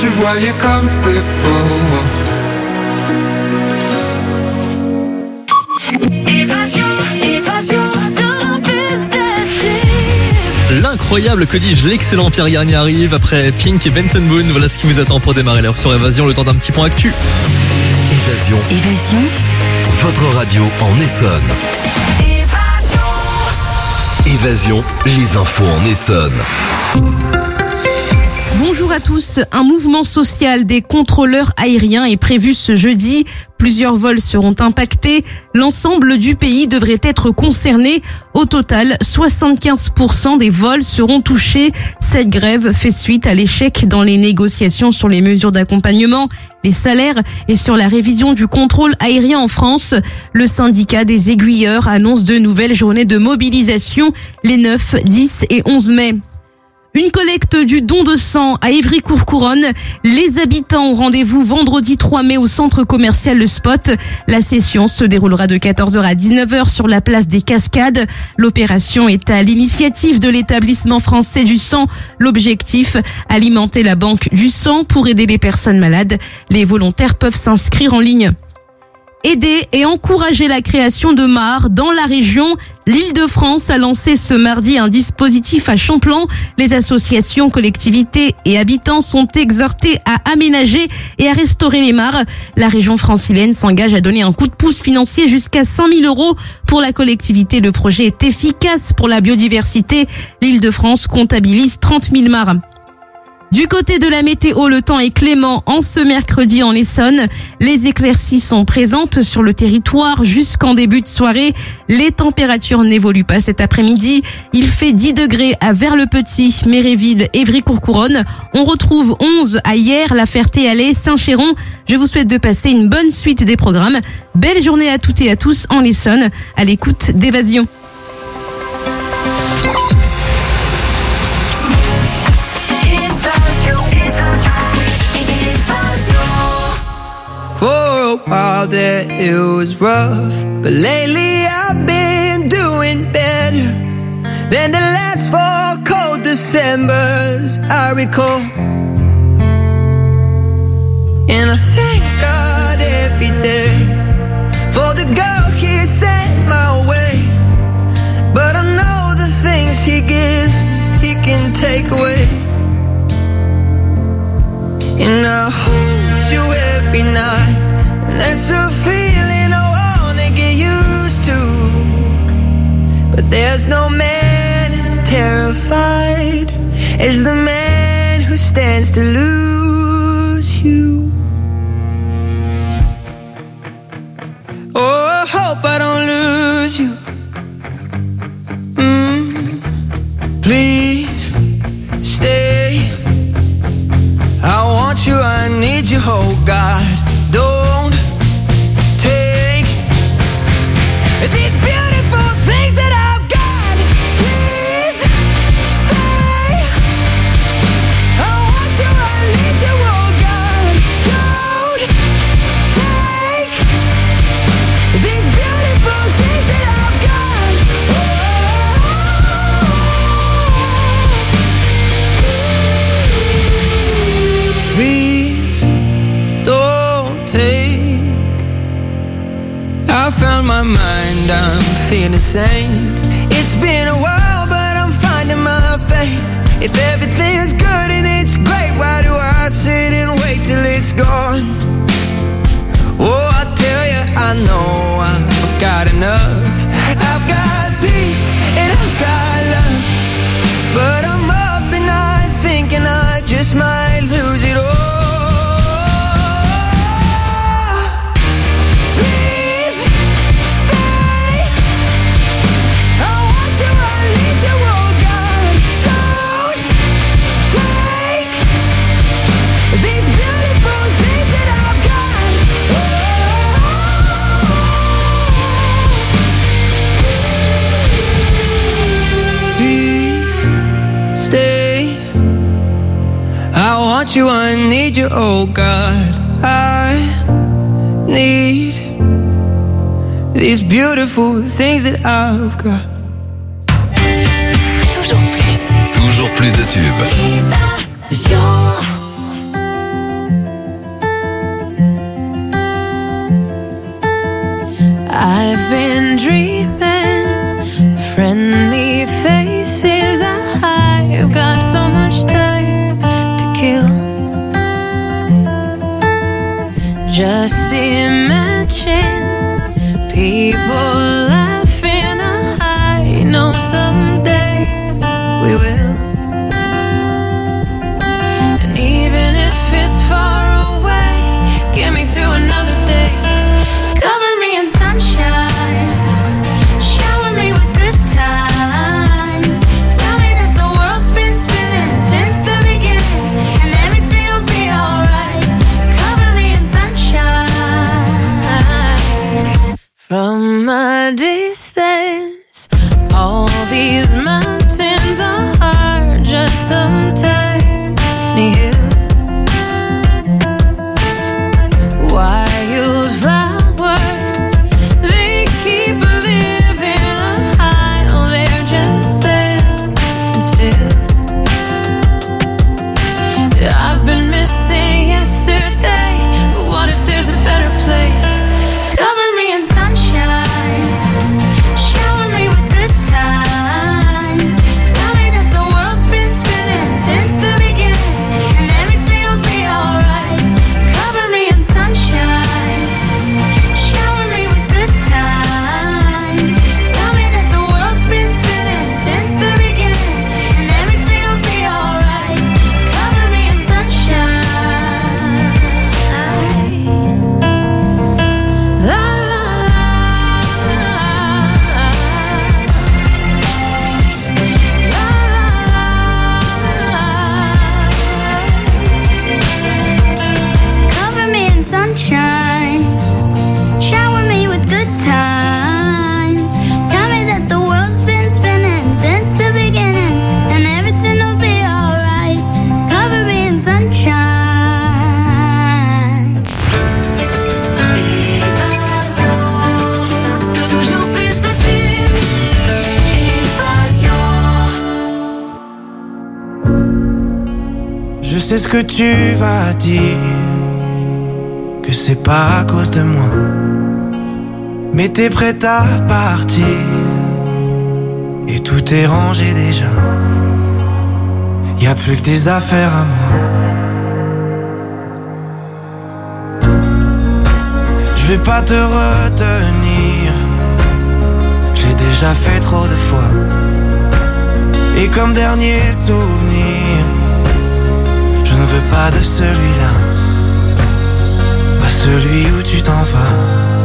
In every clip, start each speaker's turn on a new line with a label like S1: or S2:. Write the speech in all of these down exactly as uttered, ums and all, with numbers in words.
S1: tu voyais comme c'est beau.
S2: Évasion, évasion, de plus de tubes.
S3: L'incroyable, que dis-je, l'excellent Pierre Garnier arrive après Pink et Benson Boone. Voilà ce qui vous attend pour démarrer l'heure sur Évasion, le temps d'un petit point actu.
S4: Évasion.
S2: Évasion.
S4: Votre radio en Essonne.
S2: Évasion.
S4: Évasion, les infos en Essonne.
S5: Bonjour à tous. Un mouvement social des contrôleurs aériens est prévu ce jeudi. Plusieurs vols seront impactés. L'ensemble du pays devrait être concerné. Au total, soixante-quinze pour cent des vols seront touchés. Cette grève fait suite à l'échec dans les négociations sur les mesures d'accompagnement, les salaires et sur la révision du contrôle aérien en France. Le syndicat des aiguilleurs annonce de nouvelles journées de mobilisation les neuf, dix et onze mai. Une collecte du don de sang à Évry-Courcouronnes. Les habitants ont rendez-vous vendredi trois mai au centre commercial Le Spot. La session se déroulera de quatorze heures à dix-neuf heures sur la place des Cascades. L'opération est à l'initiative de l'établissement français du sang. L'objectif, alimenter la banque du sang pour aider les personnes malades. Les volontaires peuvent s'inscrire en ligne. Aider et encourager la création de mares dans la région. L'Île-de-France a lancé ce mardi un dispositif à Champlan. Les associations, collectivités et habitants sont exhortés à aménager et à restaurer les mares. La région francilienne s'engage à donner un coup de pouce financier jusqu'à cinq mille euros. Pour la collectivité, le projet est efficace pour la biodiversité. L'Île-de-France comptabilise trente mille mares. Du côté de la météo, le temps est clément en ce mercredi en Essonne. Les éclaircies sont présentes sur le territoire jusqu'en début de soirée. Les températures n'évoluent pas cet après-midi. Il fait dix degrés à Vers-le-Petit, Méréville, Évry-Courcouronnes. On retrouve onze à Hyères, La Ferté-Alais, Saint-Chéron. Je vous souhaite de passer une bonne suite des programmes. Belle journée à toutes et à tous en Essonne, à l'écoute d'Évasion.
S6: For a while there it was rough, but lately I've been doing better than the last four cold Decembers I recall. And I thank God every day for the girl He sent my way. But I know the things He gives He can take away. And I hold you every night, and that's a feeling I wanna get used to. But there's no man as terrified as the man who stands to lose you. Oh, I hope I don't lose you. Mm, please stay. I want you, I need you, oh God. Don't take these beautiful things that I've got. Please stay. I want you, I need you, oh God. Don't take these beautiful things that I've got. Oh. Please don't take. I found my mind, I'm feeling sane. It's been a while, but I'm finding my faith. If everything's good and it's great, why do I sit and wait till it's gone? Oh, I tell you, I know I've got enough. I've got peace and I've got love, but I'm up and I'm thinking I just might lose it all. You, I need you, oh God. I need these beautiful things that I've got.
S2: Toujours plus.
S4: Toujours plus de tubes.
S2: Évasion. I've been dreaming, friendly faces. I've got so much time to kill. Just imagine people laughing. I know someday we will. And even if it's far away, get me through another day. Cover me in sunshine, shower me with good times. Tell me that the world's been spinning since the beginning, and everything will be alright. Cover me in sunshine. From a distance, all these mountains are just some tiny hills. Wild flowers, they keep living high. Oh, they're just there and still. I've been missing yesterday, but what if there's a better place? Cover me in sunshine, shower me with good times. Tell me that the world's been spinning since the beginning, and everything will be alright. Cover me in sunshine, shower me with good times. Tell me that the world's been spinning since the beginning, and everything will be alright. Cover me in sunshine. La la Cover me in sunshine, shower me with good times. Tell me that the world's been spinning since the beginning, and everything will be alright. Cover me in sunshine. Toujours plus de tubes.
S6: Je sais ce que tu vas dire, que c'est pas à cause de moi, mais t'es prête à partir, et tout est rangé déjà. Y a plus que des affaires à moi. Je vais pas te retenir, j'ai déjà fait trop de fois. Et comme dernier souvenir, je ne veux pas de celui-là, pas celui où tu t'en vas.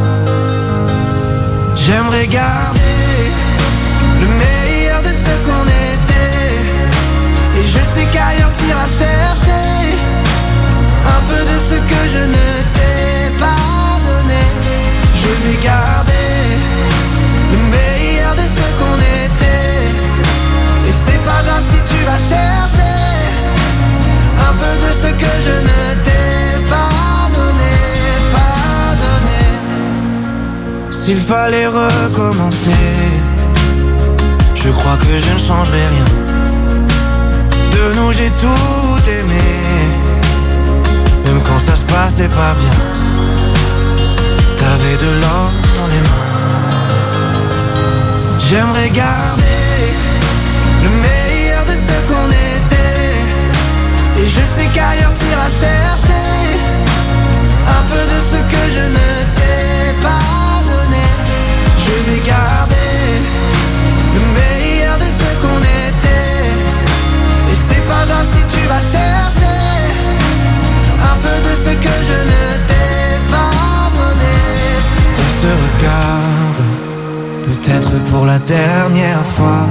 S6: J'aimerais garder le meilleur de ce qu'on était, et je sais qu'ailleurs t'iras chercher un peu de ce que je ne t'ai pas donné. Je vais garder le meilleur de ce qu'on était, et c'est pas grave si tu vas chercher un peu de ce que je ne t'ai pas donné, pas donné. S'il fallait recommencer, je crois que je ne changerai rien. De nous j'ai tout aimé, même quand ça se passait pas bien. T'avais de l'or dans les mains. J'aimerais garder le meilleur de ce qu'on était, et je sais qu'ailleurs t'iras chercher un peu de ce que je ne t'ai pas donné. Je vais garder le meilleur de ce qu'on était, et c'est pas grave si tu vas chercher un peu de ce que je ne t'ai pas donné. On se regarde, peut-être pour la dernière fois,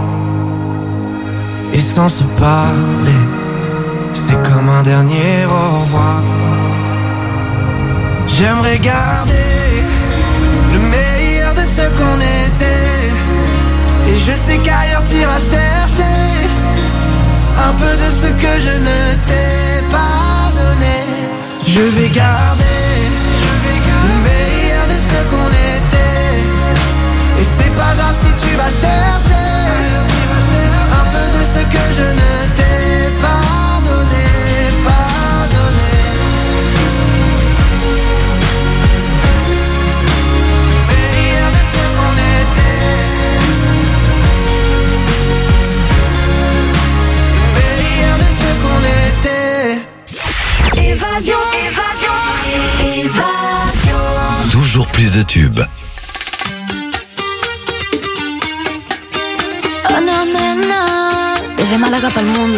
S6: et sans se parler, c'est comme un dernier au revoir. J'aimerais garder le meilleur de ce qu'on était, et je sais qu'ailleurs t'iras chercher un peu de ce que je ne t'ai pas donné. Je vais garder le meilleur de ce qu'on était, et c'est pas grave si tu vas chercher un peu de ce que je ne t'ai pas donné, pas donné.
S4: toujours plus de tubes.
S2: Ana Mena, desde Málaga para el mundo.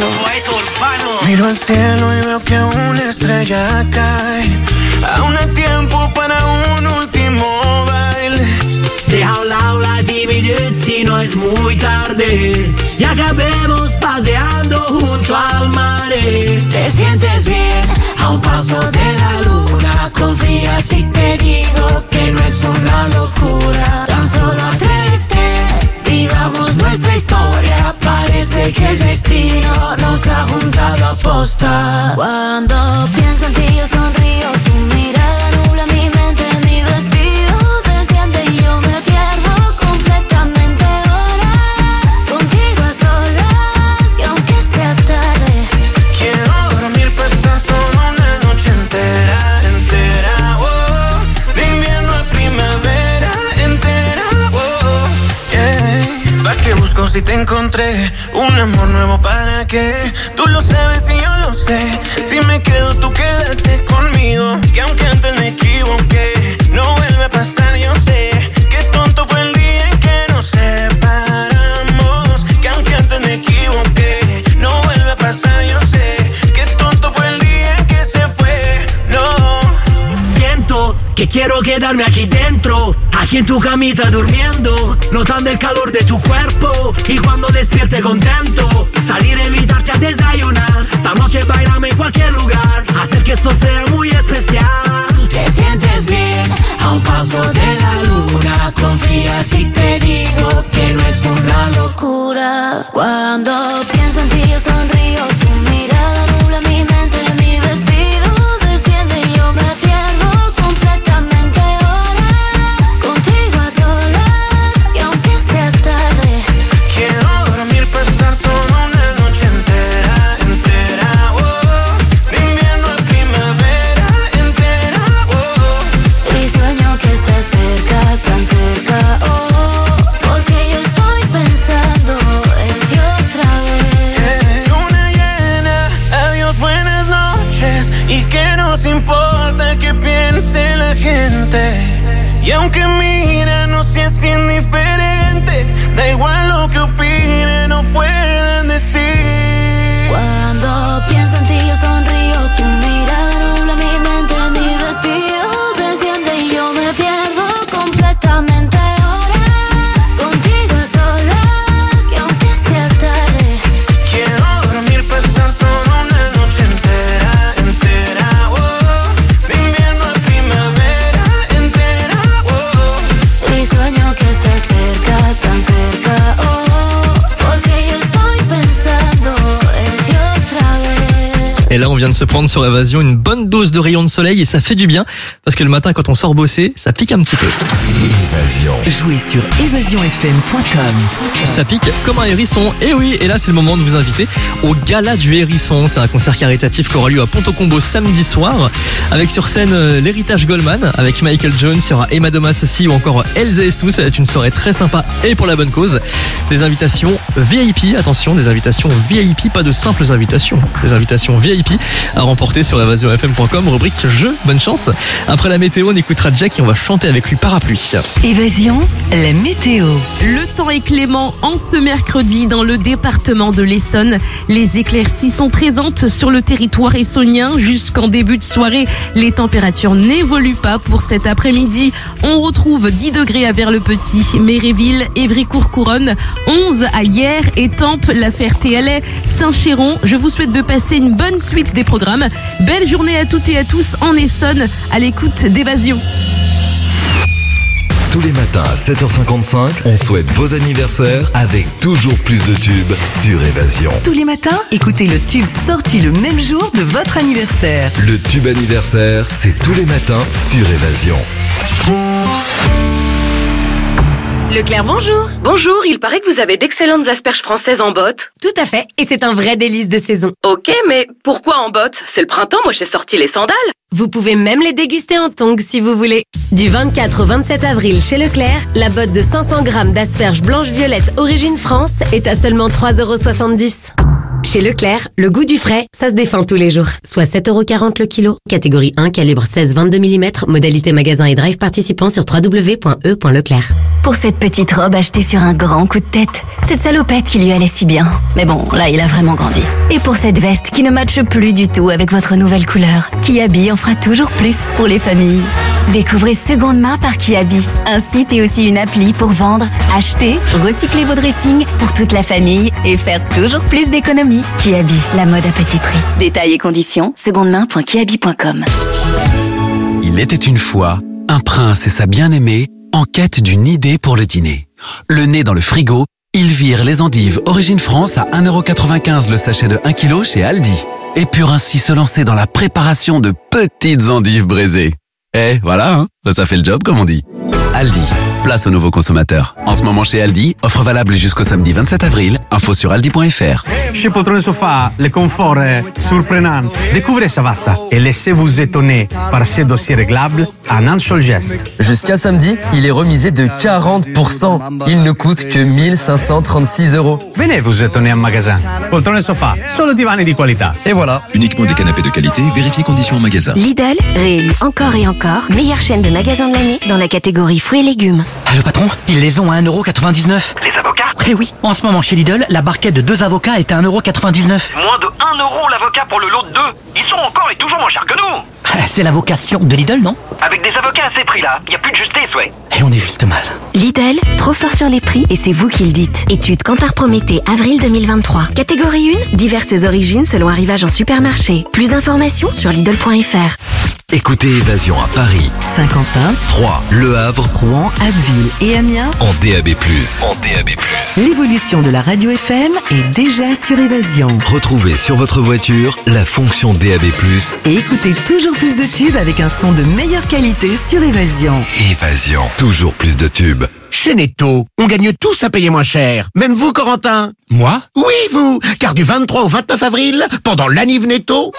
S6: Miro al cielo y veo que una estrella cae. Aún hay tiempo para un último baile.
S7: Deja a un lado la timidez si no es muy tarde y acabemos paseando junto al mar.
S2: Te sientes bien a un paso de la luna. Confía si te digo que no es una locura. Tan solo atrévete, vivamos nuestra historia. Parece que el destino nos ha juntado a posta. Cuando pienso en ti yo sonrío. Tu mirada nubla mi mente, mi vestido desciende y yo me pierdo completamente ahora. Contigo a solas y aunque sea tarde,
S6: quiero dormir, pasar toda una noche entera, entera, oh. De invierno a primavera, entera, oh, yeah. ¿Pa' qué busco si te encontré? Un amor nuevo, ¿para qué? Tú lo sabes y yo lo sé. Si me quedo, tú quédate conmigo. Que aunque antes me equivoqué, no vuelve a pasar, yo sé. Qué tonto fue el día en que nos separamos. Que aunque antes me equivoqué, no vuelve a pasar, yo sé. Qué tonto fue el día en que se fue, no.
S7: Siento que quiero quedarme aquí dentro, aquí en tu camita durmiendo, notando el calor de tu cuerpo. Y cuando despierte contento, salir a invitarte a desayunar. Esta noche bailame en cualquier lugar, hacer que esto sea muy especial.
S2: te sientes bien a un paso de la luna. Confía si te digo que no es una locura. Cuando pienso en ti yo sonrío. Tu mirada nubla mi mente, mi vestido desciende y yo me pierdo completamente ahora. Contigo a solas y aunque sea tarde,
S6: quiero dormir, pasar toda una noche entera, entera, oh. De invierno a primavera, entera, oh.
S2: y sueño que estás cerca, tan cerca, oh. Porque yo estoy pensando en ti otra vez.
S6: Luna llena, adiós, buenas noches. Y que nos importa que piense la gente. Y aunque mira, no seas indiferente. Da igual lo que opinen o puedan decir.
S2: Cuando pienso en ti yo sonrío. Tu mirada nubla mi mente, mi vestido desciende y yo me pierdo completamente ahora. Contigo a solas y aunque sea tarde,
S6: quiero dormir, pasar toda una noche entera, entera, oh. De invierno a primavera, entera, oh.
S2: y sueño que estás cerca, tan cerca, oh. Porque yo estoy pensando en ti otra vez.
S3: Et là, on vient de se prendre sur Évasion une bonne dose de rayons de soleil et ça fait du bien parce que le matin, quand on sort bosser, ça pique un petit peu.
S4: Évasion.
S8: Jouez sur évasion f m point com.
S3: Ça pique comme un hérisson. Et oui, et là, c'est le moment de vous inviter au Gala du Hérisson. C'est un concert caritatif qui aura lieu à Ponto-Combo samedi soir avec sur scène euh, l'héritage Goldman avec Michael Jones. Il y aura Emma Domas aussi ou encore Elsa Estou. Ça va être une soirée très sympa et pour la bonne cause. Des invitations V I P, attention, des invitations V I P, pas de simples invitations. Des invitations V I P à remporter sur évasion f m point com, rubrique jeu. Bonne chance. Après la météo, on écoutera Jack et on va chanter avec lui Parapluie.
S8: Évasion, la météo.
S5: Le temps est clément en ce mercredi dans le département de l'Essonne. Les éclaircies sont présentes sur le territoire essonnien jusqu'en début de soirée. Les températures n'évoluent pas pour cet après-midi. On retrouve dix degrés à Vers-le-Petit, Méréville, Évry-Courcouronnes, onze à Hyères, Étampes, La Ferté-Alais, Saint-Chéron. Je vous souhaite de passer une bonne suite des programmes. Belle journée à toutes et à tous en Essonne à l'écoute d'Évasion.
S4: Tous les matins à sept heures cinquante-cinq, on souhaite vos anniversaires avec toujours plus de tubes sur Évasion.
S8: Tous les matins, écoutez le tube sorti le même jour de votre anniversaire.
S4: Le tube anniversaire, c'est tous les matins sur Évasion.
S9: Leclerc, bonjour.
S10: Bonjour, il paraît que vous avez d'excellentes asperges françaises en botte.
S9: Tout à fait, et c'est un vrai délice de saison.
S10: Ok, mais pourquoi en botte? C'est le printemps, moi j'ai sorti les sandales.
S9: Vous pouvez même les déguster en tongs si vous voulez. Du vingt-quatre au vingt-sept avril chez Leclerc, la botte de cinq cents grammes d'asperges blanches violettes origine France est à seulement trois euros soixante-dix. Chez Leclerc, le goût du frais, ça se défend tous les jours. Soit sept euros quarante le kilo. Catégorie un, calibre seize vingt-deux millimètres. Modalité magasin et drive participant sur w w w point e point leclerc.
S11: Pour cette petite robe achetée sur un grand coup de tête. Cette salopette qui lui allait si bien. Mais bon, là, il a vraiment grandi. Et pour cette veste qui ne matche plus du tout avec votre nouvelle couleur. Kiabi en fera toujours plus pour les familles. Découvrez Seconde Main par Kiabi. Un site et aussi une appli pour vendre, acheter, recycler vos dressings pour toute la famille et faire toujours plus d'économies. Kiabi, la mode à petit prix. Détails et conditions, secondemain point kiabi point com.
S12: Il était une fois un prince et sa bien-aimée en quête d'une idée pour le dîner. Le nez dans le frigo, ils virent les endives Origine France à un euro quatre-vingt-quinze le sachet de un kilo chez Aldi. Et purent ainsi se lancer dans la préparation de petites endives braisées. Eh, voilà, hein, ça fait le job comme on dit. Aldi, place aux nouveaux consommateurs. En ce moment chez Aldi, offre valable jusqu'au samedi vingt-sept avril. Info sur aldi point f r.
S13: Chez Poltrone Sofa, le confort est surprenant. Découvrez Savazza et laissez-vous étonner par ces dossiers réglables en un seul geste.
S14: Jusqu'à samedi, il est remisé de quarante pour cent. Il ne coûte que mille cinq cent trente-six euros.
S13: Venez vous étonner en magasin. Poltrone Sofa, solo divani di qualità.
S14: Et voilà.
S15: Uniquement des canapés de qualité, vérifiez conditions en magasin.
S16: Lidl, réélu encore et encore, meilleure chaîne de magasins de l'année dans la catégorie fruits et légumes.
S17: Ah, le patron, ils les ont à un euro quatre-vingt-dix-neuf.
S18: Les avocats?
S17: Eh oui, en ce moment chez Lidl, la barquette de deux avocats est à un euro quatre-vingt-dix-neuf.
S18: Moins de un euro l'avocat pour le lot de deux. Ils sont encore et toujours moins chers que nous.
S17: C'est la vocation de Lidl, non?
S18: Avec des avocats à ces prix-là, il n'y a plus de justice, ouais.
S17: Et on est juste mal.
S16: Lidl, trop fort sur les prix et c'est vous qui le dites. Étude Kantar Prométhée, avril deux mille vingt-trois. Catégorie un, diverses origines selon arrivage en supermarché. Plus d'informations sur lidl point f r.
S4: Écoutez Évasion à Paris,
S8: Saint-Quentin,
S4: Troyes, Le Havre,
S8: Rouen, Abbeville et Amiens
S4: en D A B plus. En D A B plus.
S8: L'évolution de la radio F M est déjà sur Évasion.
S4: Retrouvez sur votre voiture la fonction D A B plus.
S8: Et écoutez toujours plus de tubes avec un son de meilleure qualité sur Évasion.
S4: Évasion, toujours plus de tubes.
S7: Chez Netto, on gagne tous à payer moins cher. Même vous, Corentin.
S19: Moi?
S7: Oui, vous. Car du vingt-trois au vingt-neuf avril, pendant l'Aniv Netto,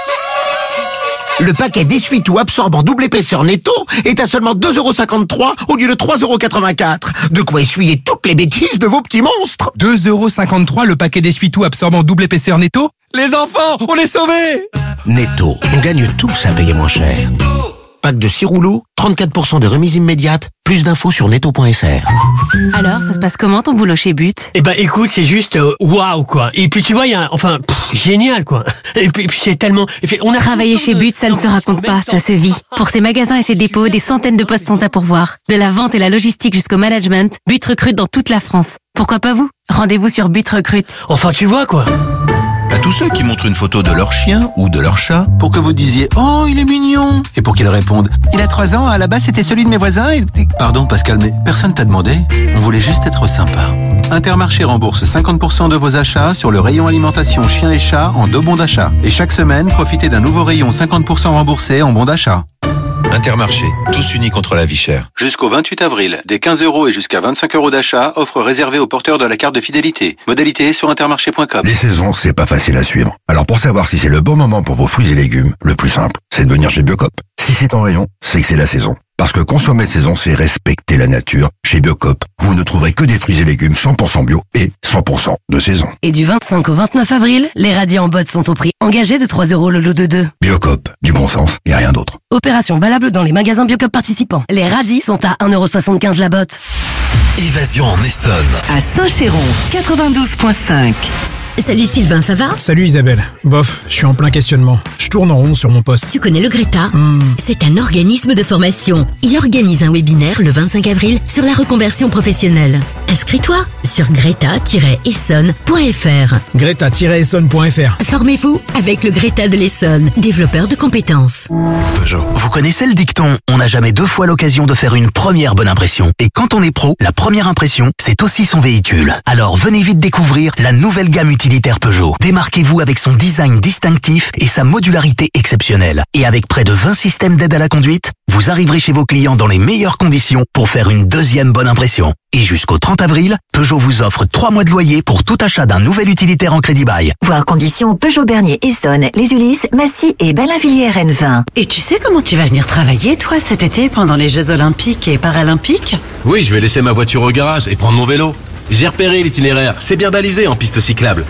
S7: le paquet d'essuie-tout absorbant double épaisseur Netto est à seulement deux euros cinquante-trois au lieu de trois euros quatre-vingt-quatre. De quoi essuyer toutes les bêtises de vos petits monstres.
S19: deux euros cinquante-trois le paquet d'essuie-tout absorbant double épaisseur Netto? Les enfants, on est sauvés!
S7: Netto, on gagne tous à payer moins cher. Pack de six rouleaux, trente-quatre pour cent de remise immédiate. Plus d'infos sur netto point f r.
S9: Alors, ça se passe comment ton boulot chez But?
S20: Eh ben, écoute, c'est juste euh, waouh quoi. Et puis tu vois, il y a, enfin, pff, génial quoi. Et puis, et puis c'est tellement. Et puis, on a
S9: Travailler chez But, ça ne se raconte pas, ça se vit. Pour ses magasins et ses dépôts, des centaines de postes sont à pourvoir. De la vente et la logistique jusqu'au management, But recrute dans toute la France. Pourquoi pas vous? Rendez-vous sur But Recrute.
S20: Enfin, tu vois quoi.
S15: À tous ceux qui montrent une photo de leur chien ou de leur chat pour que vous disiez « Oh, il est mignon !» et pour qu'ils répondent « Il a trois ans, à la base c'était celui de mes voisins et... » Pardon Pascal, mais personne t'a demandé. On voulait juste être sympa. Intermarché rembourse cinquante pour cent de vos achats sur le rayon alimentation chien et chat en deux bons d'achat. Et chaque semaine, profitez d'un nouveau rayon cinquante pour cent remboursé en bons d'achat. Intermarché, tous unis contre la vie chère. Jusqu'au vingt-huit avril, des quinze euros et jusqu'à vingt-cinq euros d'achat, offre réservée aux porteurs de la carte de fidélité. Modalité sur intermarché point com.
S21: Les saisons, c'est pas facile à suivre. Alors pour savoir si c'est le bon moment pour vos fruits et légumes, le plus simple, c'est de venir chez Biocop. Si c'est en rayon, c'est que c'est la saison. Parce que consommer de saison, c'est respecter la nature. Chez Biocop, vous ne trouverez que des fruits et légumes cent pour cent bio et cent pour cent de saison.
S16: Et du vingt-cinq au vingt-neuf avril, les radis en bottes sont au prix engagé de trois euros le lot de deux.
S21: Biocop, du bon sens et rien d'autre.
S16: Opération valable dans les magasins Biocop participants. Les radis sont à un euro soixante-quinze la botte.
S4: Évasion en Essonne.
S8: À Saint-Chéron, quatre-vingt-douze virgule cinq.
S11: Salut Sylvain, ça va?
S22: Salut Isabelle. Bof, je suis en plein questionnement. Je tourne en rond sur mon poste.
S11: Tu connais le Greta?
S22: hmm.
S11: C'est un organisme de formation. Il organise un webinaire le vingt-cinq avril sur la reconversion professionnelle. Inscris-toi sur greta tiret essonne point f r.
S22: greta tiret essonne point f r.
S11: Formez-vous avec le Greta de l'Essonne, développeur de compétences.
S7: Peugeot. Vous connaissez le dicton « On n'a jamais deux fois l'occasion de faire une première bonne impression ». Et quand on est pro, la première impression, c'est aussi son véhicule. Alors venez vite découvrir la nouvelle gamme utilitaire Peugeot. Démarquez-vous avec son design distinctif et sa modularité exceptionnelle. Et avec près de vingt systèmes d'aide à la conduite, vous arriverez chez vos clients dans les meilleures conditions pour faire une deuxième bonne impression. Et jusqu'au trente avril, Peugeot vous offre trois mois de loyer pour tout achat d'un nouvel utilitaire en crédit bail.
S11: Voir conditions Peugeot Bernier Essonne, Les Ulysses, Massy et Ballainvilliers R N vingt.
S23: Et tu sais comment tu vas venir travailler, toi, cet été, pendant les Jeux Olympiques et Paralympiques?
S24: Oui, je vais laisser ma voiture au garage et prendre mon vélo. J'ai repéré l'itinéraire, c'est bien balisé en piste cyclable.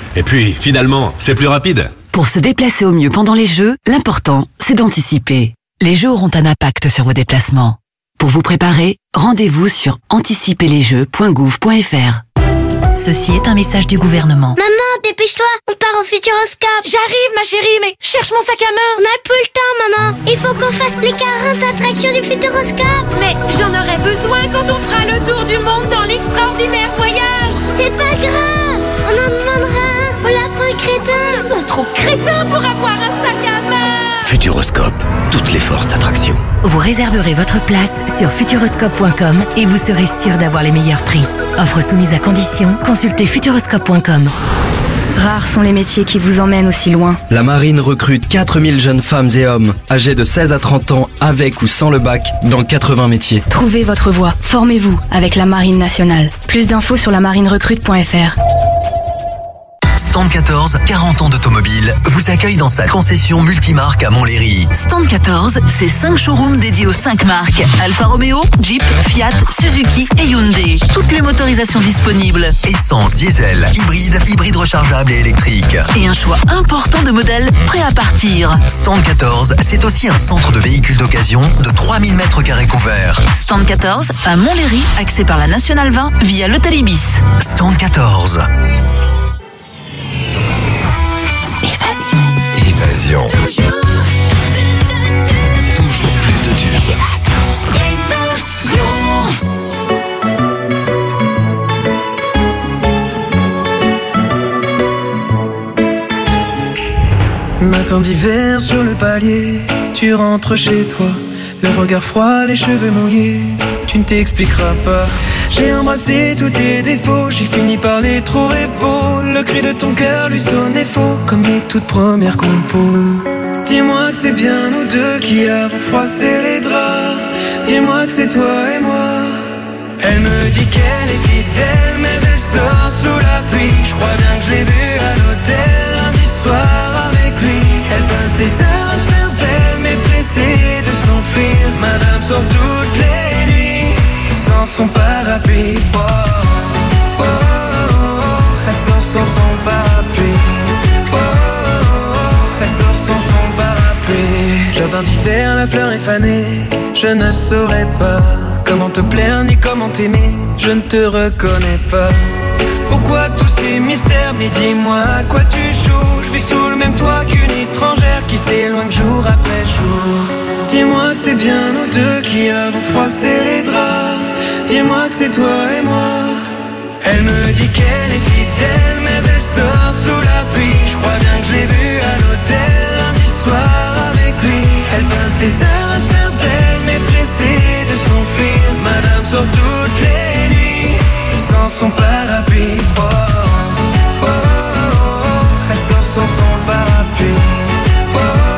S1: Et puis, finalement, c'est plus rapide.
S8: Pour se déplacer au mieux pendant les Jeux, l'important, c'est d'anticiper. Les Jeux auront un impact sur vos déplacements. Pour vous préparer, rendez-vous sur anticiper les jeux point gouv point f r.
S2: Ceci est un message du gouvernement.
S6: Maman, dépêche-toi, on part au Futuroscope.
S2: J'arrive, ma chérie, mais cherche mon sac à main.
S6: On n'a plus le temps, maman. Il faut qu'on fasse les quarante attractions du Futuroscope.
S2: Mais j'en aurai besoin quand on fera le tour du monde dans l'extraordinaire voyage.
S6: C'est pas grave, on en demandera un aux lapins crétins.
S2: Ils sont trop crétins pour avoir un sac à main.
S24: Futuroscope, toutes les forces d'attraction.
S9: Vous réserverez votre place sur futuroscope point com et vous serez sûr d'avoir les meilleurs prix. Offre soumise à condition, consultez futuroscope point com.
S25: Rares sont les métiers qui vous emmènent aussi loin.
S14: La marine recrute quatre mille jeunes femmes et hommes âgés de seize à trente ans avec ou sans le bac dans quatre-vingts métiers.
S25: Trouvez votre voie, formez-vous avec la Marine nationale. Plus d'infos sur la marine recrute point f r.
S26: Stand quatorze, quarante ans d'automobile, vous accueille dans sa concession multimarque à Montlhéry.
S27: Stand quatorze, c'est cinq showrooms dédiés aux cinq marques. Alfa Romeo, Jeep, Fiat, Suzuki et Hyundai. Toutes les motorisations disponibles.
S26: Essence, diesel, hybride, hybride rechargeable et électrique.
S27: Et un choix important de modèles prêts à partir.
S26: Stand quatorze, c'est aussi un centre de véhicules d'occasion de trois mille mètres carrés couverts.
S27: Stand quatorze, à Montlhéry, accès par la Nationale vingt via l'Hôtel Ibis.
S26: Stand quatorze.
S4: Évasion. Toujours plus de tubes.
S28: Matin d'hiver sur le palier, tu rentres chez toi, le regard froid, les cheveux mouillés, tu ne t'expliqueras pas. J'ai embrassé tous tes défauts, j'ai fini par les trouver beaux. Le cri de ton cœur lui sonnait faux, comme les toutes premières compos. Dis-moi que c'est bien nous deux qui avons froissé les draps. Dis-moi que c'est toi et moi. Elle me dit qu'elle est fidèle, mais elle sort sous la pluie. Je crois bien que je l'ai vue à l'hôtel lundi soir avec lui. Elle passe des heures à se faire belle, mais pressée de s'enfuir. Madame sort toutes les nuits sans son parapluie. Oh, oh, oh, oh. Elle sort sans son parapluie. Oh, oh, oh. Elle sort sans son parapluie. Jardin d'hiver, la fleur est fanée. Je ne saurais pas comment te plaire ni comment t'aimer. Je ne te reconnais pas. Pourquoi tous ces mystères? Mais dis-moi à quoi tu joues. Je vis sous le même toit qu'une étrangère qui s'éloigne jour après jour. Dis-moi que c'est bien nous deux qui avons froissé les draps. Dis-moi que c'est toi et moi. Elle me dit qu'elle est fidèle, mais elle sort sous la pluie. Je crois bien que je l'ai vue à l'hôtel lundi soir avec lui. Elle passe des heures à se faire belle, mais pressée de s'enfuir. Madame sort toutes les nuits sans son parapluie. Oh, oh, oh, oh. Elle sort sans son parapluie. Oh, oh,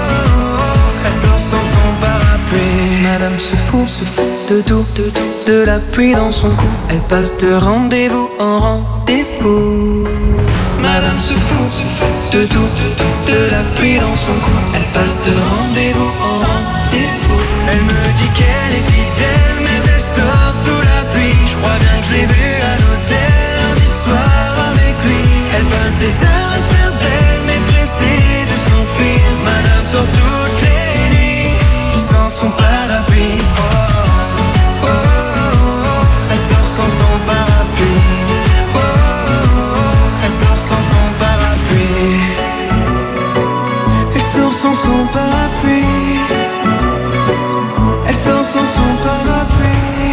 S28: oh. Elle sort sans son parapluie. Madame se fout, se fout de tout, de tout, de la pluie dans son cou. Elle passe de rendez-vous en rendez-vous. Madame se fout, se fout de tout, de tout, de la pluie dans son cou. Elle passe de rendez-vous en rendez-vous. Elle me dit qu'elle est fidèle, mais elle sort sous la pluie. Je crois bien que je l'ai vue à l'hôtel lundi soir avec lui. Elle passe des heures à se faire belle, mais pressée de s'enfuir. Madame sort toutes les nuits sans son parapluie. Oh, oh, oh, oh. Elle sort sans son parapluie. Oh, oh, oh. Elle sort sans son parapluie. Elle sort sans son parapluie. Elle sort sans son parapluie.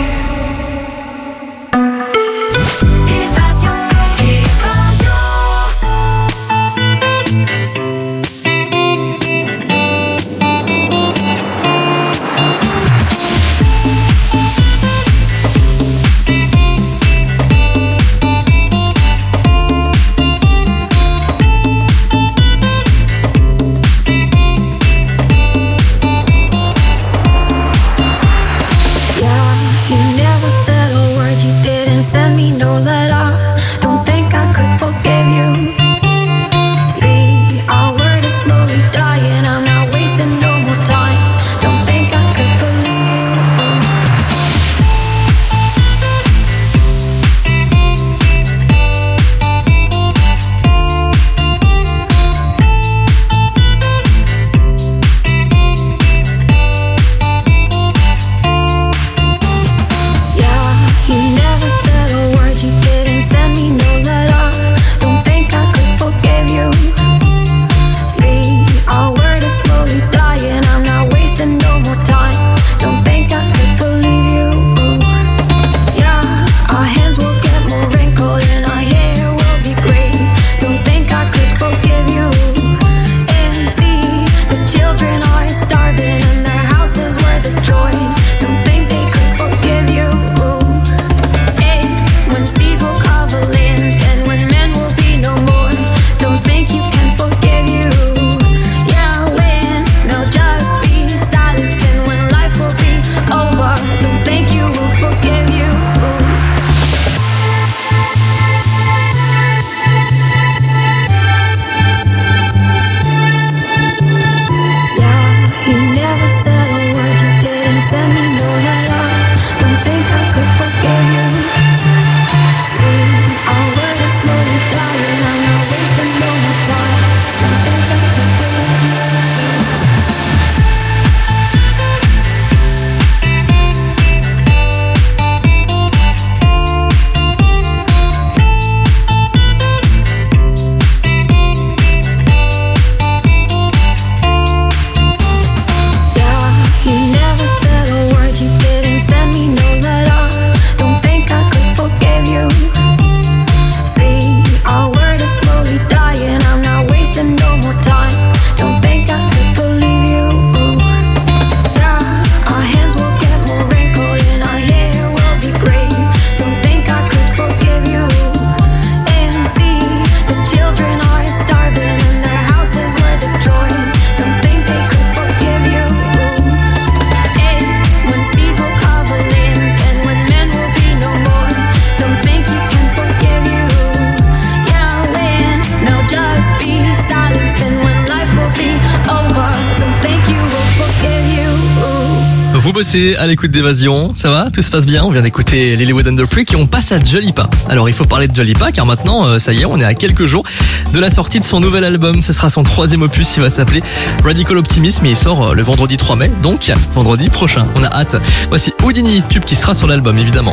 S2: Évasion, évasion.
S3: Vous bossez à l'écoute d'Évasion, ça va? Tout se passe bien? On vient d'écouter Lilywood and the Prick et on passe à Dua. Alors il faut parler de Dua car maintenant, ça y est, on est à quelques jours de la sortie de son nouvel album. Ce sera son troisième opus, il va s'appeler Radical Optimism et il sort le vendredi trois mai, donc vendredi prochain. On a hâte. Voici Houdini, tube qui sera sur l'album évidemment.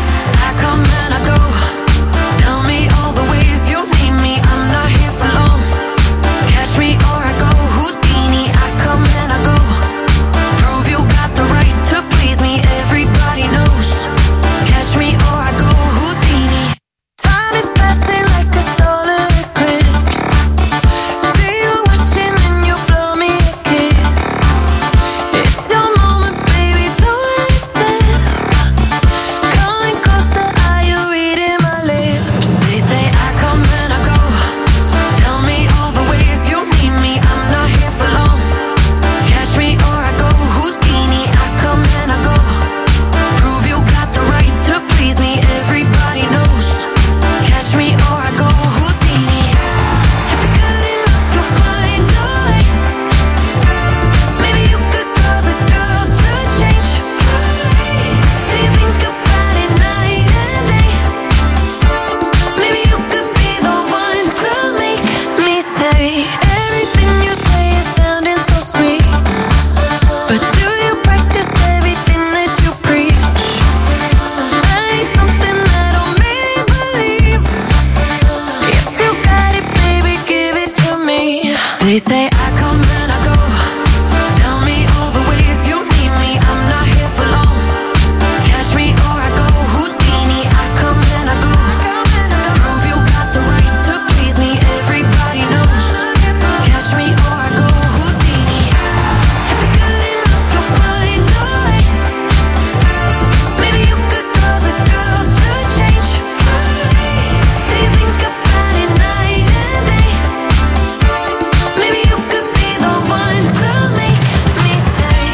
S2: They say I come and I go. Tell me all the ways you need me. I'm not here for long. Catch me or I go Houdini. I come and I go. Prove you got the right to please me. Everybody knows. Catch me or I go Houdini. If you're good enough, you'll find a way. Maybe you could cause a girl to change. Do you think about it night and day? Maybe you could be the one to make me stay.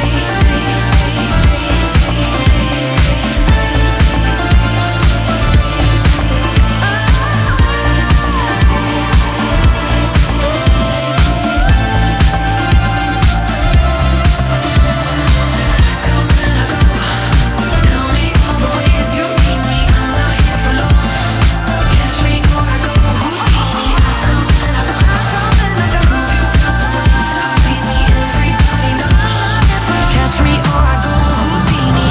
S2: Tell me all the ways you need me. I'm not here for long. Catch me or I go Houdini. I come and I go. Prove you got the right to please me. Everybody knows. Catch me or I go Houdini.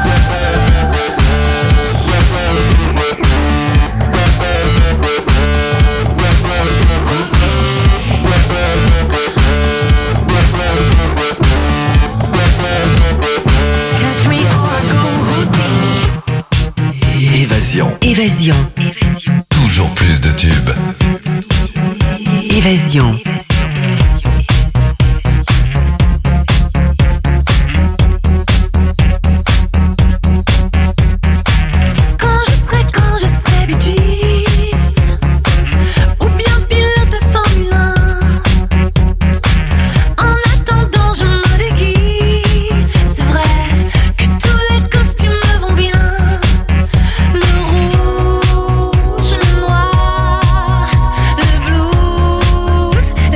S2: Catch me or I go Houdini.
S4: Évasion.
S8: Évasion.
S4: Toujours plus de tubes.
S8: Évasion.
S2: Quand je serai, quand je serai Bee Gees, ou bien pilote de Formule un. En attendant, je me déguise. C'est vrai que tous les costumes me vont bien. Le rouge, le noir, le blues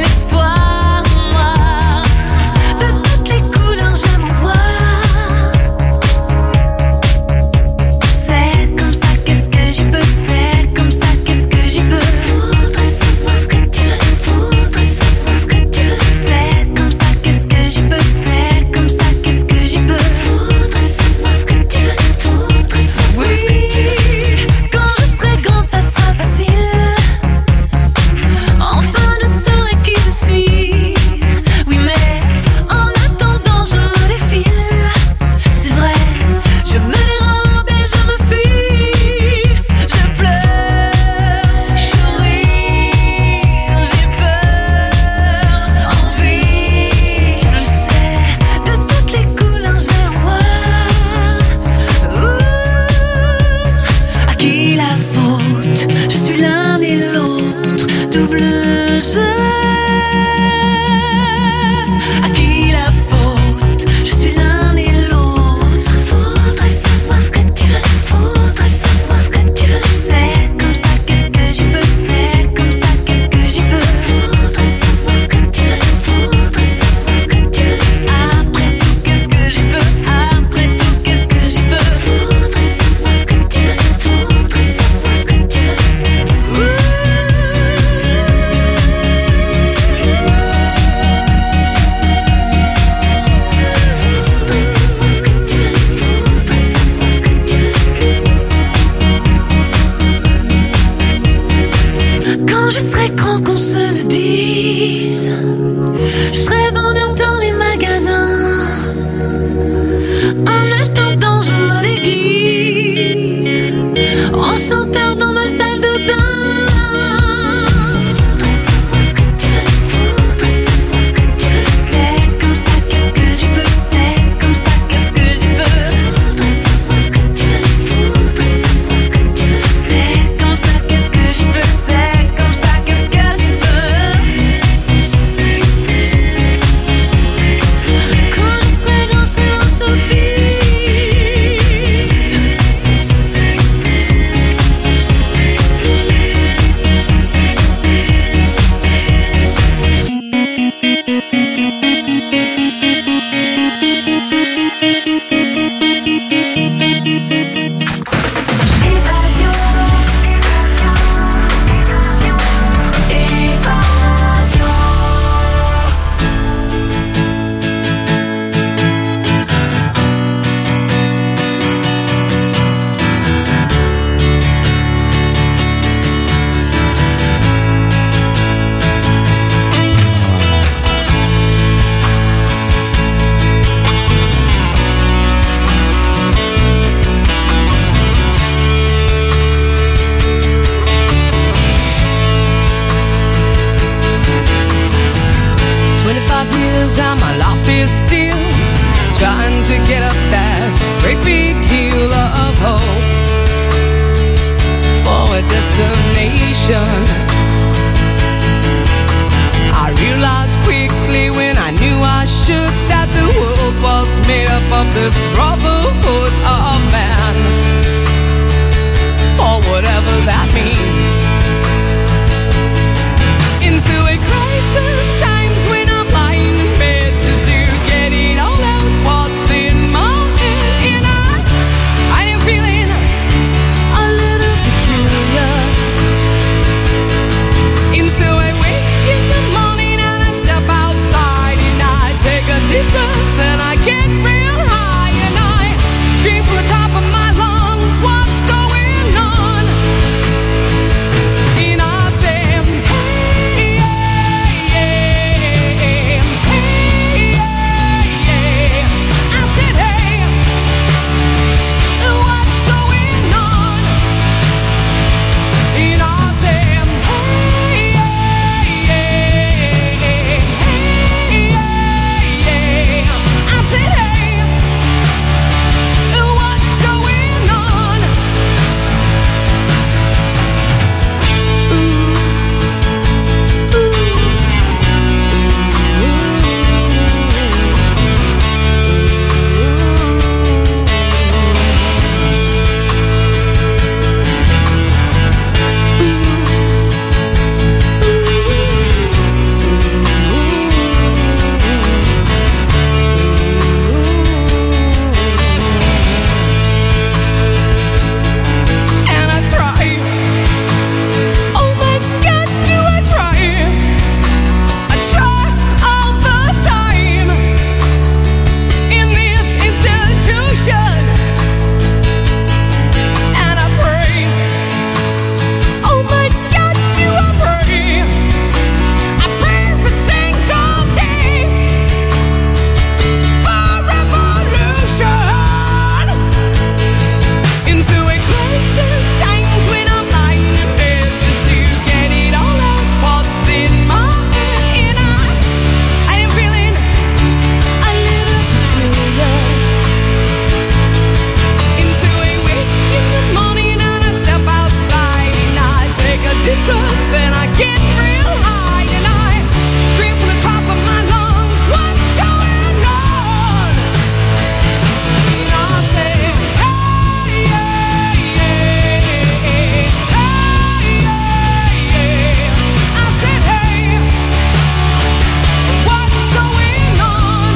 S5: views and my life is still trying to get up that great big hill of hope for a destination. I realized quickly when I knew I should that the world was made up of this brotherhood of man, for whatever that means. Into a crisis times when I'm lying in bed just to get it all out what's in my head. And I, I am feeling a little peculiar. And so I wake in the morning and I step outside and I take a deep breath and I get real high and I scream from the top of my lungs, what's going on? And I say, hey, yeah, yeah, hey, yeah, yeah. I said, hey, what's going on? And I say, hey, yeah, yeah, hey, yeah, yeah. I said, hey, what's going on? And I try. Oh my God, do I try? I try all the time in this institution, and I pray. Oh my God, do I pray? I pray every single day for revolution. Into a crisis times when I'm lying in bed just to get it all out what's in my head. And I, I am feeling a little peculiar. Into a wake in the morning and I step outside and I take a deep breath and I get real high and I scream from the top of my lungs, what's going on? And I say, hey, yeah, yeah, hey, yeah, yeah. I said, hey, what's going on?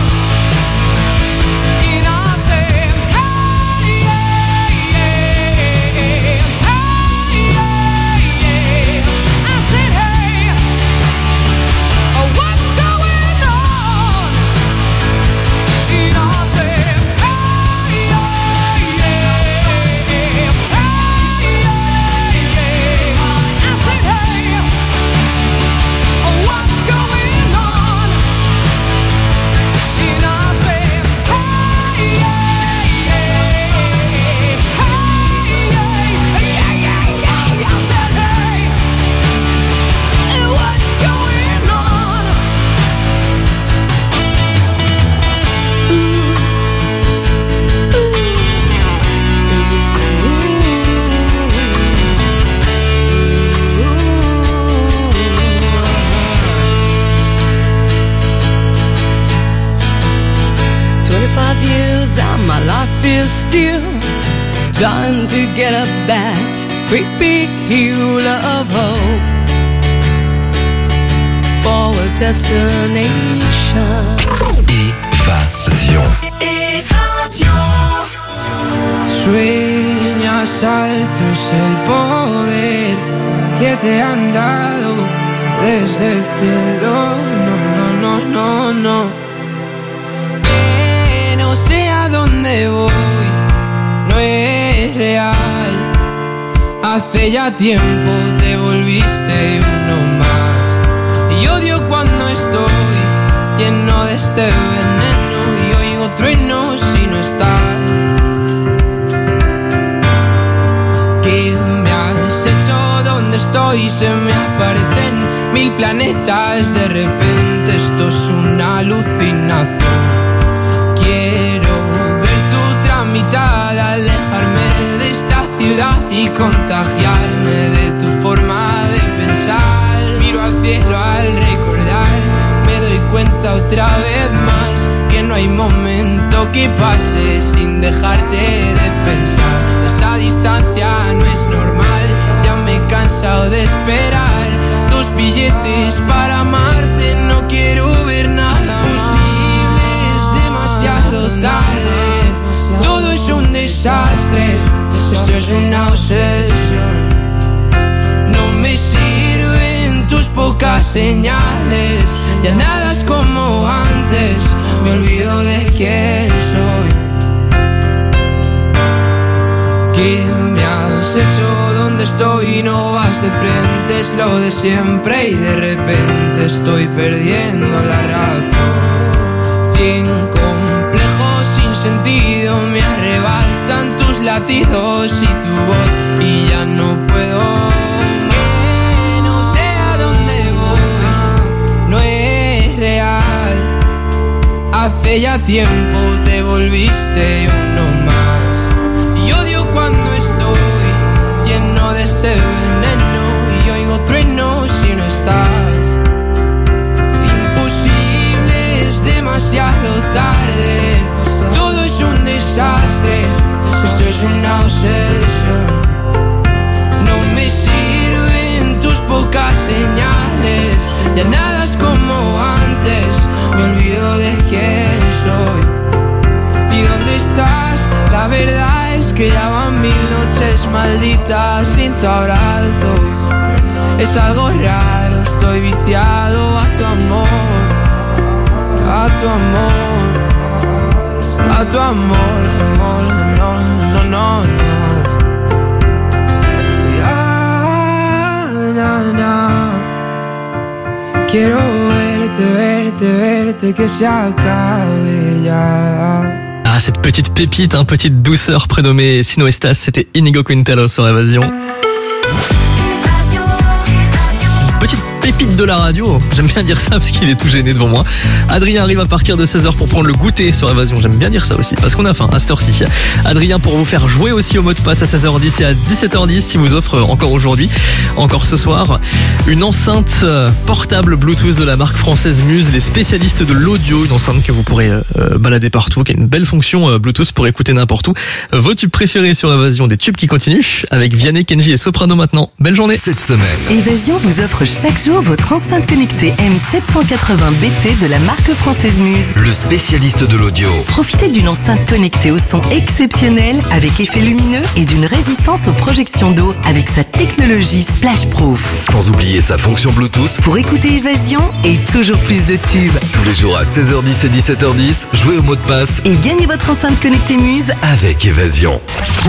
S5: And I say, hey, yeah, yeah, hey, yeah, yeah. I said, hey, what's going on? And I say, hey, yeah, yeah, hey, yeah, yeah. I said, hey, what's going on? And I say, hey, yeah, yeah, hey, yeah, yeah, yeah, yeah. I said, hey, what's going on? Twenty-five years and my life is still trying to get up that great big hill of hope for a destination.
S4: Évasion.
S28: Sueñas alto es el poder que te han dado desde el cielo. No, no, no, no, no. Que no sé a dónde voy, no es real. Hace ya tiempo te volviste uno más. Y odio cuando estoy lleno de este veneno y oigo truenos si no estás. ¿Qué me has hecho? ¿Dónde estoy? Se me aparecen mil planetas, de repente esto es una alucinación. Quiero ver tu tramitada, alejarme de esta ciudad y contagiarme de tu forma de pensar. Miro al cielo al recordar, me doy cuenta otra vez más que no hay momento que pase sin dejarte de pensar. Esta distancia no es normal, ya me he cansado de esperar tus billetes para amarte, no quiero ver nada posible, es demasiado tarde, todo es un desastre, esto es una obsesión, no me sirven tus pocas señales, ya nada es como antes, me olvido de quién soy. ¿Qué me has hecho? ¿Dónde estoy? No vas de frente, es lo de siempre y de repente estoy perdiendo la razón. Cien complejos sin sentido me arrebatan tus latidos y tu voz y ya no puedo. Que no sé a dónde voy, no es real. Hace ya tiempo te volviste uno más. Y odio cuando estoy lleno de este veneno y oigo truenos si no estás. Imposible, es demasiado tarde, todo es un desastre, esto es una obsesión. No me sirven tus pocas señales, ya nada es como antes, me olvido de quién soy. ¿Y dónde estás? La verdad es que ya van mil noches malditas sin tu abrazo. Es algo raro, estoy viciado a tu amor, a tu amor, a tu amor, amor, no, no, no, no. Ya, na, na. Quiero verte, verte, verte, que se acabe ya.
S3: Ah, cette petite pépite, hein, petite douceur prénommée Sino Estas, c'était Inigo Quintero sur Évasion. Petite pépite de la radio, j'aime bien dire ça parce qu'il est tout gêné devant moi. Adrien arrive à partir de seize heures pour prendre le goûter sur Évasion, j'aime bien dire ça aussi parce qu'on a faim à cette heure-ci. Adrien pour vous faire jouer aussi au mot de passe à seize heures dix et à dix-sept heures dix, il vous offre encore aujourd'hui, encore ce soir, une enceinte portable Bluetooth de la marque française Muse, les spécialistes de l'audio, une enceinte que vous pourrez euh, balader partout, qui a une belle fonction euh, Bluetooth pour écouter n'importe où. Vos tubes préférés sur Évasion, des tubes qui continuent avec Vianney, Kenji et Soprano maintenant. Belle journée.
S4: Cette semaine,
S10: Évasion vous offre chaque jour votre enceinte connectée M sept cent quatre-vingts B T de la marque française Muse.
S4: le spécialiste de l'audio.
S10: Profitez d'une enceinte connectée au son exceptionnel avec effet lumineux et d'une résistance aux projections d'eau avec sa technologie Splash Proof.
S4: Sans oublier sa fonction Bluetooth.
S10: Pour écouter Évasion et toujours plus de tubes.
S4: Tous les jours à seize heures dix et dix-sept heures dix, jouez au mot de passe
S10: Et gagnez votre enceinte connectée Muse
S4: avec Évasion.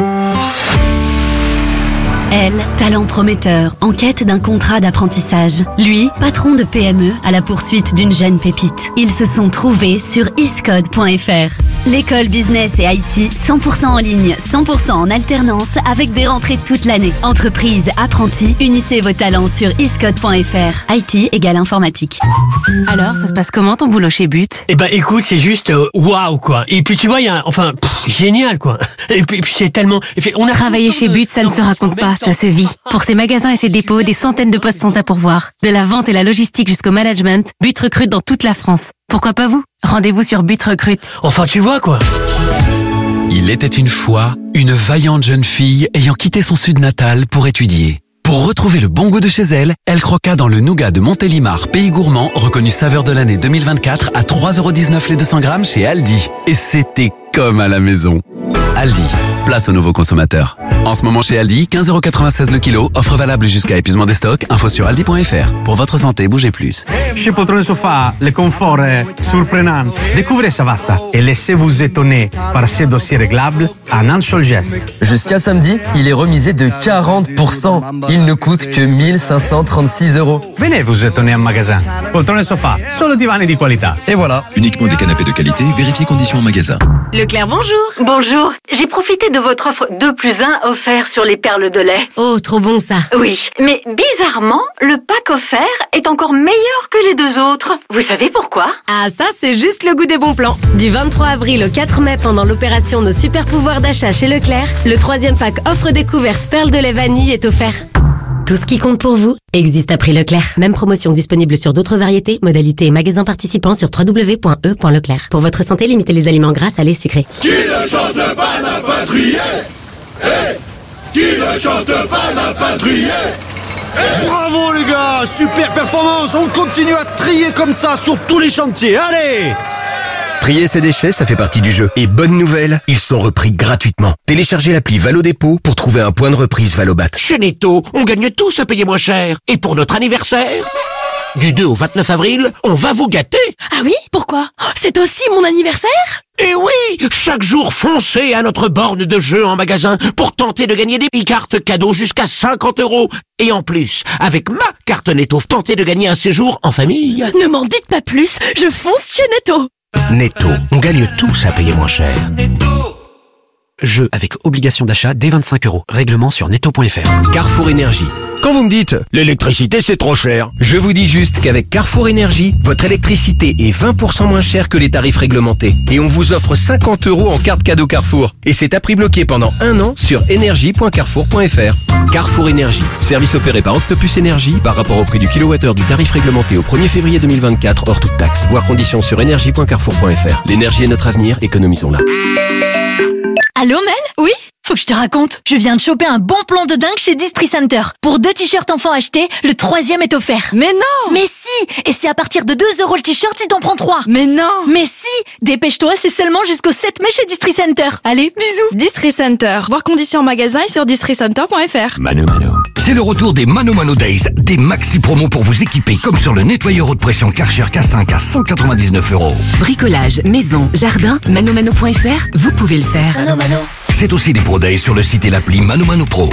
S11: Elle, talent prometteur, en quête d'un contrat d'apprentissage. Lui, patron de P M E à la poursuite d'une jeune pépite. Ils se sont trouvés sur iscode point f r. L'école business et I T, cent pour cent en ligne, cent pour cent en alternance, avec des rentrées toute l'année. Entreprise, apprentis, unissez vos talents sur iscode point f r. I T égale informatique.
S9: Alors, ça se passe comment ton boulot chez But?
S12: Eh ben, écoute, c'est juste euh, waouh quoi. Et puis tu vois, il y a, enfin, pff, génial quoi. Et puis, et puis c'est tellement. Et puis, on a
S9: Travailler chez But, ça ne se raconte pas, ça se vit. Pour ses magasins et ses dépôts, des centaines de postes sont à pourvoir. De la vente et la logistique jusqu'au management, But recrute dans toute la France. Pourquoi pas vous? Rendez-vous sur But Recrute.
S12: Enfin, tu vois quoi.
S13: Il était une fois une vaillante jeune fille ayant quitté son sud natal pour étudier. Pour retrouver le bon goût de chez elle, elle croqua dans le nougat de Montélimar, pays gourmand, reconnu saveur de l'année deux mille vingt-quatre à trois euros dix-neuf les deux cents grammes chez Aldi. Et c'était comme à la maison. Aldi, place aux nouveaux consommateurs. En ce moment chez Aldi, quinze euros quatre-vingt-seize le kilo, offre valable jusqu'à épuisement des stocks, info sur aldi point f r. Pour votre santé, bougez plus.
S15: Chez Poltrone Sofa, le confort est surprenant. Découvrez Savazza et laissez-vous étonner par ces dossiers réglables en un seul geste.
S17: Jusqu'à samedi, il est remisé de quarante pour cent. Il ne coûte que mille cinq cent trente-six euros.
S15: Venez vous étonner en magasin. Poltrone Sofa, solo divani di qualità.
S17: Et voilà.
S18: Uniquement des canapés de qualité, vérifiez conditions en magasin.
S7: Leclerc, bonjour.
S16: Bonjour, j'ai profité de votre offre deux plus un offert sur les perles de lait.
S7: Oh, trop bon ça.
S16: Oui, mais bizarrement, le pack offert est encore meilleur que les deux autres. Vous savez pourquoi?
S7: Ah, ça, c'est juste le goût des bons plans. Du vingt-trois avril au quatre mai, pendant l'opération Nos super pouvoirs d'achat chez Leclerc, le troisième pack offre découverte perles de lait vanille est offert. Tout ce qui compte pour vous existe à prix Leclerc. Même promotion disponible sur d'autres variétés, modalités et magasins participants sur w w w point e point leclerc. Pour votre santé, limitez les aliments gras, salés, sucrés.
S18: Qui ne chante pas n'a pas trié. Hey, qui ne chante pas n'a pas trié. Hey.
S19: Bravo les gars, super performance. On continue à trier comme ça sur tous les chantiers. Allez!
S24: Trier ses déchets, ça fait partie du jeu. Et bonne nouvelle, ils sont repris gratuitement. Téléchargez l'appli Valo Dépôt pour trouver un point de reprise Valobat.
S20: Chez Netto, on gagne tous à payer moins cher. Et pour notre anniversaire, du deux au vingt-neuf avril, on va vous gâter.
S7: Ah oui? Pourquoi? C'est aussi mon anniversaire?
S20: Et oui, chaque jour, foncez à notre borne de jeu en magasin pour tenter de gagner des cartes cadeaux jusqu'à cinquante euros. Et en plus, avec ma carte Netto, tentez de gagner un séjour en famille.
S7: Ne m'en dites pas plus, je fonce chez Netto.
S20: Netto, on gagne tous à payer moins cher.
S21: Jeu avec obligation d'achat dès vingt-cinq euros. Règlement sur netto point f r.
S24: Carrefour Énergie. Quand vous me dites « l'électricité c'est trop cher », je vous dis juste qu'avec Carrefour Énergie, votre électricité est vingt pour cent moins chère que les tarifs réglementés. Et on vous offre cinquante euros en carte cadeau Carrefour. Et c'est à prix bloqué pendant un an sur énergie point carrefour point f r. Carrefour Énergie. Service opéré par Octopus Énergie par rapport au prix du kilowattheure du tarif réglementé au premier février deux mille vingt-quatre hors toute taxe. Voir conditions sur énergie point carrefour point f r. L'énergie est notre avenir, économisons-la.
S7: Allô Mel? Oui? Faut que je te raconte. Je viens de choper un bon plan de dingue chez Distri Center. Pour deux t-shirts enfants achetés, le troisième est offert. Mais non! Mais si! Et c'est à partir de deux euros le t-shirt si t'en prends trois. Mais non! Mais si! Dépêche-toi, c'est seulement jusqu'au sept mai chez Distri Center. Allez, bisous!
S22: Distri Center. Voir conditions en magasin et sur distri center point f r.
S24: Mano Mano.
S23: C'est le retour des Mano Mano Days, des maxi promos pour vous équiper comme sur le nettoyeur haute pression Karcher K cinq à cent quatre-vingt-dix-neuf euros.
S8: Bricolage, maison, jardin, mano mano point f r, vous pouvez le faire.
S22: Mano Mano.
S23: C'est aussi des Pro Days sur le site et l'appli Mano Mano Pro.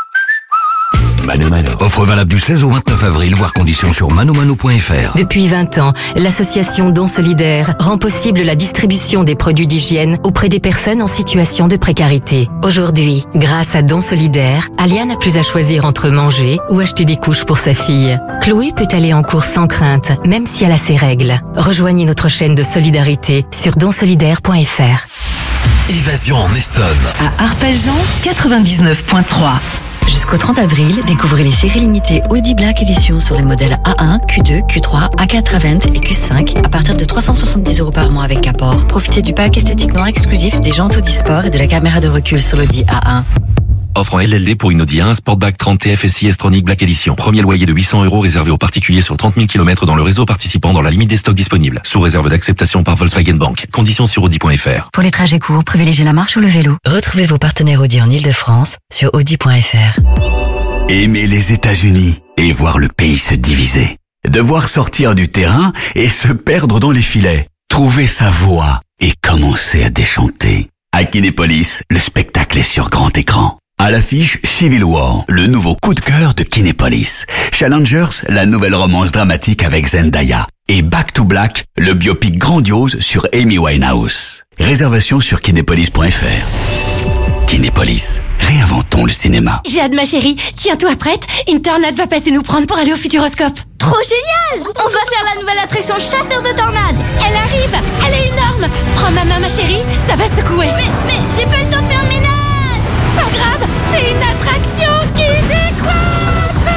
S23: Mano Mano. Offre valable du seize au vingt-neuf avril, voir conditions sur mano mano point f r.
S8: Depuis vingt ans, l'association Don Solidaire rend possible la distribution des produits d'hygiène auprès des personnes en situation de précarité. Aujourd'hui, grâce à Don Solidaire, Alia n'a plus à choisir entre manger ou acheter des couches pour sa fille. Chloé peut aller en cours sans crainte, même si elle a ses règles. Rejoignez notre chaîne de solidarité sur don solidaire point f r.
S4: Évasion en Essonne.
S10: À Arpajon, quatre-vingt-dix-neuf point trois.
S11: Jusqu'au trente avril, découvrez les séries limitées Audi Black Edition sur les modèles A un, Q deux, Q trois, A quatre, A vingt et Q cinq à partir de trois cent soixante-dix euros par mois avec Capor. Profitez du pack esthétique noir exclusif, des jantes Audi Sport et de la caméra de recul sur l'Audi A un.
S1: Offre en L L D pour une Audi A un Sportback trente T F S I S-Tronic Black Edition. Premier loyer de huit cents euros réservé aux particuliers sur trente mille kilomètres dans le réseau participant dans la limite des stocks disponibles. Sous réserve d'acceptation par Volkswagen Bank. Conditions sur audi point f r.
S11: Pour les trajets courts, privilégiez la marche ou le vélo. Retrouvez vos partenaires Audi en Ile-de-France sur audi point f r.
S29: Aimer les États-Unis et voir le pays se diviser. Devoir sortir du terrain et se perdre dans les filets. Trouver sa voie et commencer à déchanter. À Kinépolis, le spectacle est sur grand écran. À l'affiche, Civil War, le nouveau coup de cœur de Kinépolis. Challengers, la nouvelle romance dramatique avec Zendaya. Et Back to Black, le biopic grandiose sur Amy Winehouse. Réservation sur kinépolis point f r. Kinépolis, réinventons le cinéma.
S7: J'ai hâte ma chérie, tiens-toi prête, une tornade va passer nous prendre pour aller au Futuroscope.
S6: Trop génial! On va faire la nouvelle attraction chasseur de tornades.
S7: Elle arrive, elle est énorme. Prends ma main ma chérie, ça va secouer.
S6: Mais, mais, j'ai pas le temps de faire mes notes.
S7: Pas grave, c'est une attraction qui décoiffe.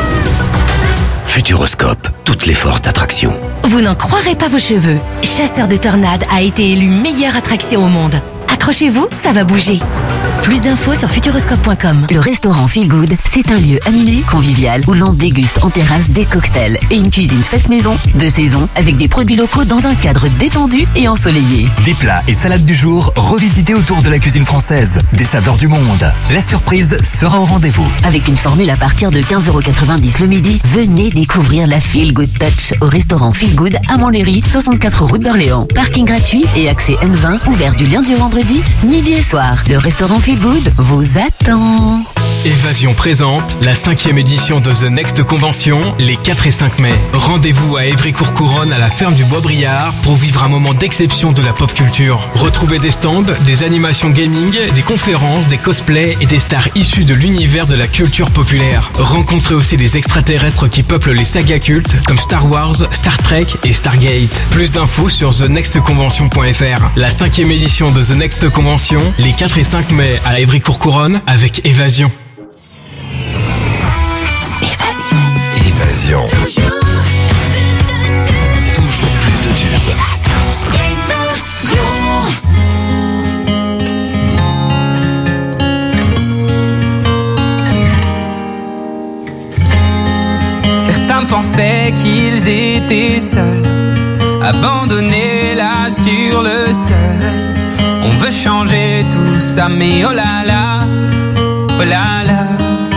S24: Futuroscope, toutes les forces d'attraction.
S7: Vous n'en croirez pas vos cheveux. Chasseur de tornades a été élu meilleure attraction au monde. Accrochez-vous, ça va bouger. Plus d'infos sur futuroscope point com.
S8: Le restaurant Feel Good, c'est un lieu animé, convivial, où l'on déguste en terrasse des cocktails et une cuisine faite maison, de saison, avec des produits locaux dans un cadre détendu et ensoleillé.
S30: Des plats et salades du jour revisités autour de la cuisine française. Des saveurs du monde. La surprise sera au rendez-vous.
S8: Avec une formule à partir de quinze euros quatre-vingt-dix le midi, venez découvrir la Feel Good Touch au restaurant Feel Good à Montlhéry, soixante-quatre route d'Orléans. Parking gratuit et accès N vingt, ouvert du lundi au vendredi, midi et soir. Le restaurant Feel Good vous attend.
S2: Évasion présente la cinquième édition de The Next Convention les quatre et cinq mai. Rendez-vous à Évry-Courcouronne à la ferme du Bois-Briard pour vivre un moment d'exception de la pop culture. Retrouvez des stands, des animations gaming, des conférences, des cosplays et des stars issues de l'univers de la culture populaire. Rencontrez aussi les extraterrestres qui peuplent les sagas cultes comme Star Wars, Star Trek et Stargate. Plus d'infos sur the next convention point f r. La cinquième édition de The Next Convention les quatre et cinq mai à Évry-Courcouronne avec Évasion.
S4: Évasion. Évasion. Toujours plus de tubes.
S3: Certains pensaient qu'ils étaient seuls, abandonnés là sur le sol. On veut changer tout ça, mais oh là là, oh là là.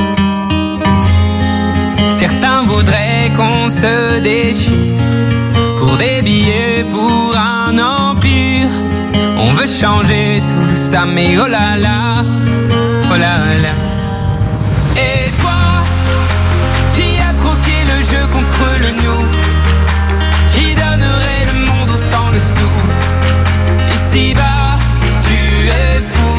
S3: Certains voudraient qu'on se déchire pour des billets, pour un empire. On veut changer tout ça, mais oh là là, oh là là. Et toi, qui a troqué le jeu contre le nous, qui donnerait le monde sans le sou. Ici-bas, tu es fou.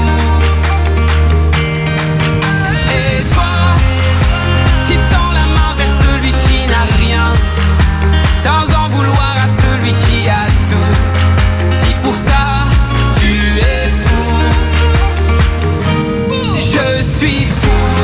S3: Et toi, qui tend la main vers celui qui n'a rien, sans en vouloir à celui qui a tout. Si pour ça, tu es fou, je suis fou.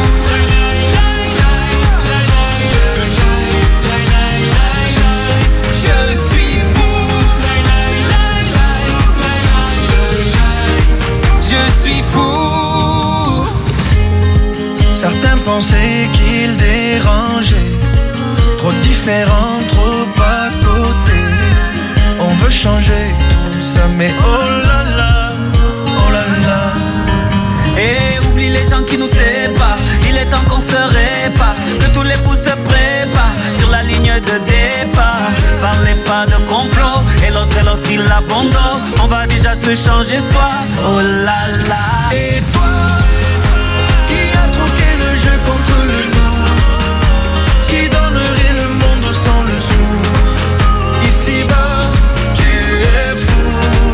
S5: Certains pensaient qu'ils dérangeaient, trop différents, trop à côté. On veut changer tout ça, mais oh là là, oh là là.
S3: Et oublie les gens qui nous séparent, il est temps qu'on se répare, que tous les fous se préparent sur la ligne de départ. Parlez pas de complot, et l'autre et l'autre il abandonne. On va déjà se changer soi, oh là là.
S5: Et toi, contre le nous, qui donnerait le monde sans le sou. Ici-bas, tu es fou.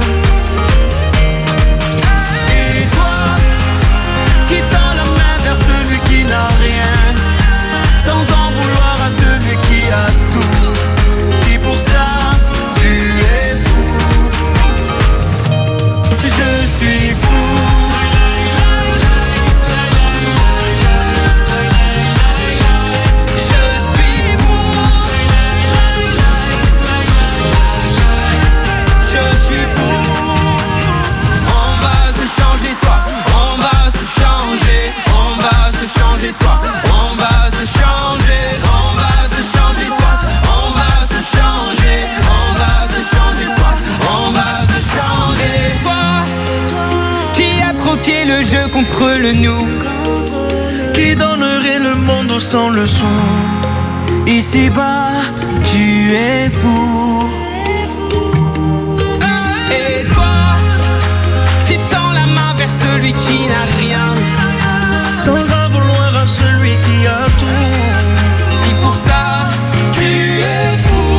S3: Et toi, qui tend la main vers celui qui n'a rien, sans en vouloir à celui qui a tout. Si pour ça, tu es fou, je suis fou. Soi. On va se changer, on va se changer soi. On va se changer, on va se changer soi. On va se changer. Toi, qui a troqué le jeu contre le nous,
S5: qui donnerait le monde sans le sou.
S3: Ici-bas, tu es fou. Et toi, qui tend la main vers celui qui n'a rien,
S5: sans en vouloir à celui qui a tout.
S3: Si pour ça, tu es fou,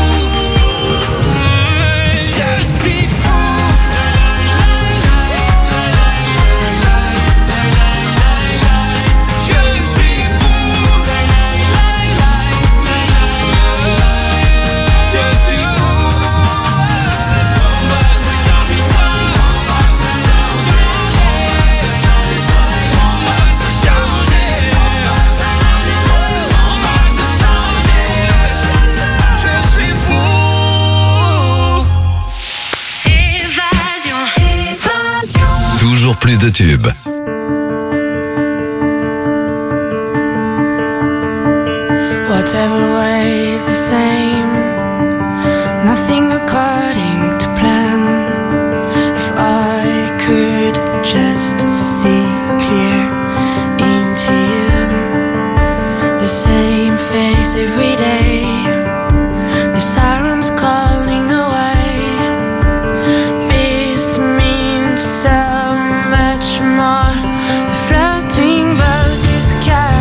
S3: je suis fou. Je suis fou. Je suis fou. On va se changer soi. On va se changer. On va se changer.
S4: Toujours plus de tubes.
S9: Whatever way, the same. Nothing according to plan. If I could just see clear into you, the same face every day. The sirens calling away. This means so much more. The floating boat is carrying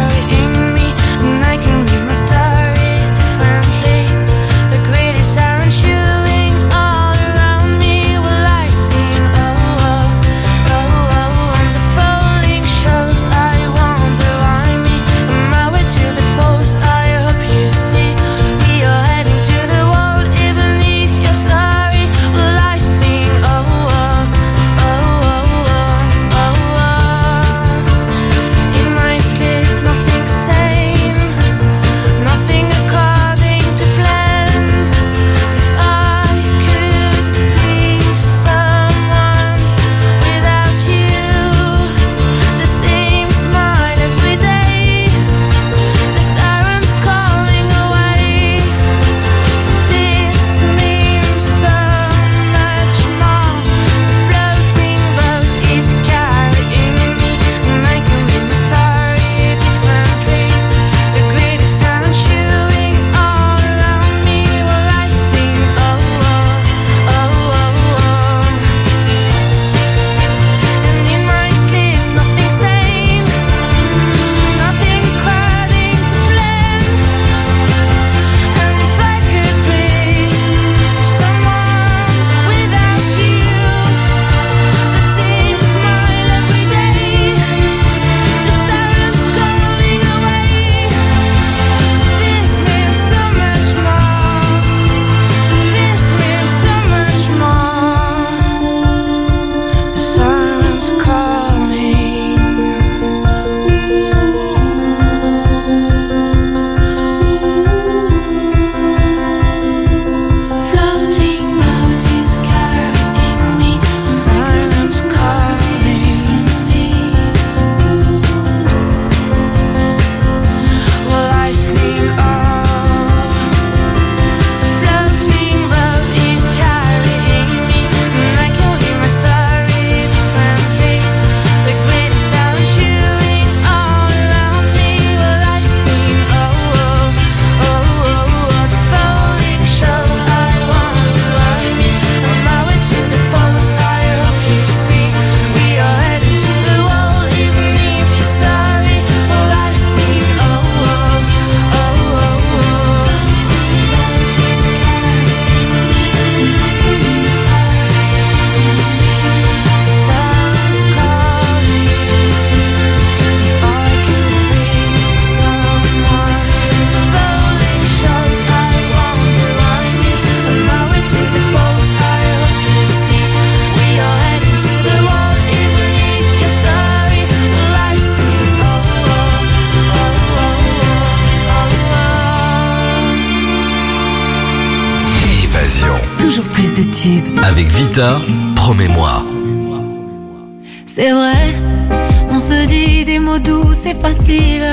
S10: toujours plus de tubes.
S4: Avec Vita, promets-moi.
S9: C'est vrai, on se dit des mots doux, c'est facile.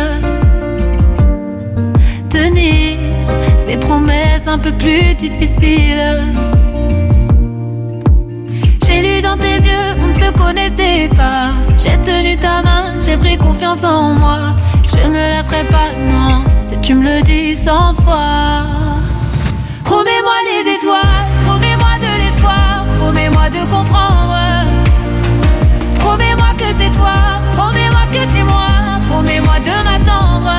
S9: Tenir ces promesses un peu plus difficiles. J'ai lu dans tes yeux, on ne se connaissait pas. J'ai tenu ta main, j'ai pris confiance en moi. Je ne me lasserai pas, non, si tu me le dis cent fois. Promets-moi les étoiles, promets-moi de l'espoir, promets-moi de comprendre. Promets-moi que c'est toi, promets-moi que c'est moi, promets-moi de m'attendre.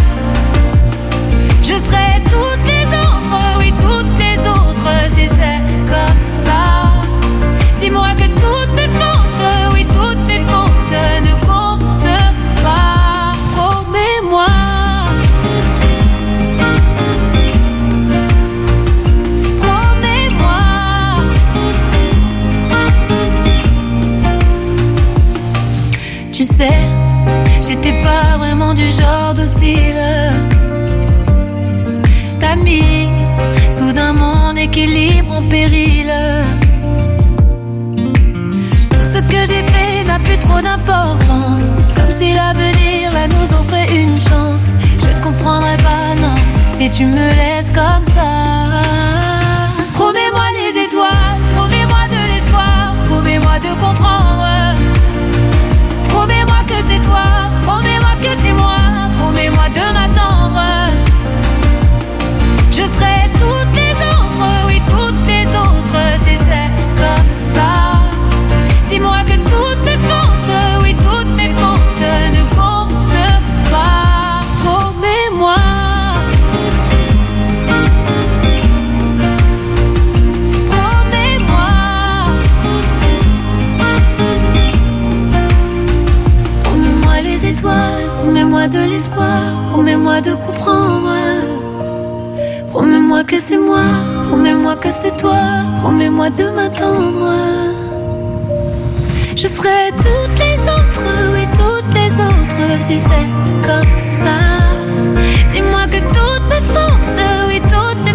S9: Je serai toutes les autres, oui toutes les autres, si c'est comme ça. Dis-moi que toutes mes fautes, oui toutes mes fautes ne comptent pas. Promets-moi. Promets-moi. Tu sais, j'étais pas vraiment du genre docile. T'as mis soudain mon équilibre en péril. Ce que j'ai fait n'a plus trop d'importance. Comme si l'avenir là nous offrait une chance. Je ne comprendrai pas, non, si tu me laisses comme ça. Promets-moi les étoiles, promets-moi de l'espoir, promets-moi de comprendre. Promets-moi que c'est toi, promets-moi que c'est moi, promets-moi de m'attendre. Je serai toutes les autres, oui toutes les autres, si c'est comme ça. Dis-moi que toutes mes fautes, oui toutes mes fautes ne comptent pas. Promets-moi. Promets-moi. Promets-moi les étoiles, promets-moi de l'espoir, promets-moi de comprendre. Promets-moi que c'est moi, promets-moi que c'est toi, promets-moi de m'attendre. Je serai toutes les autres, oui toutes les autres, si c'est comme ça. Dis-moi que toutes mes fautes, oui toutes mes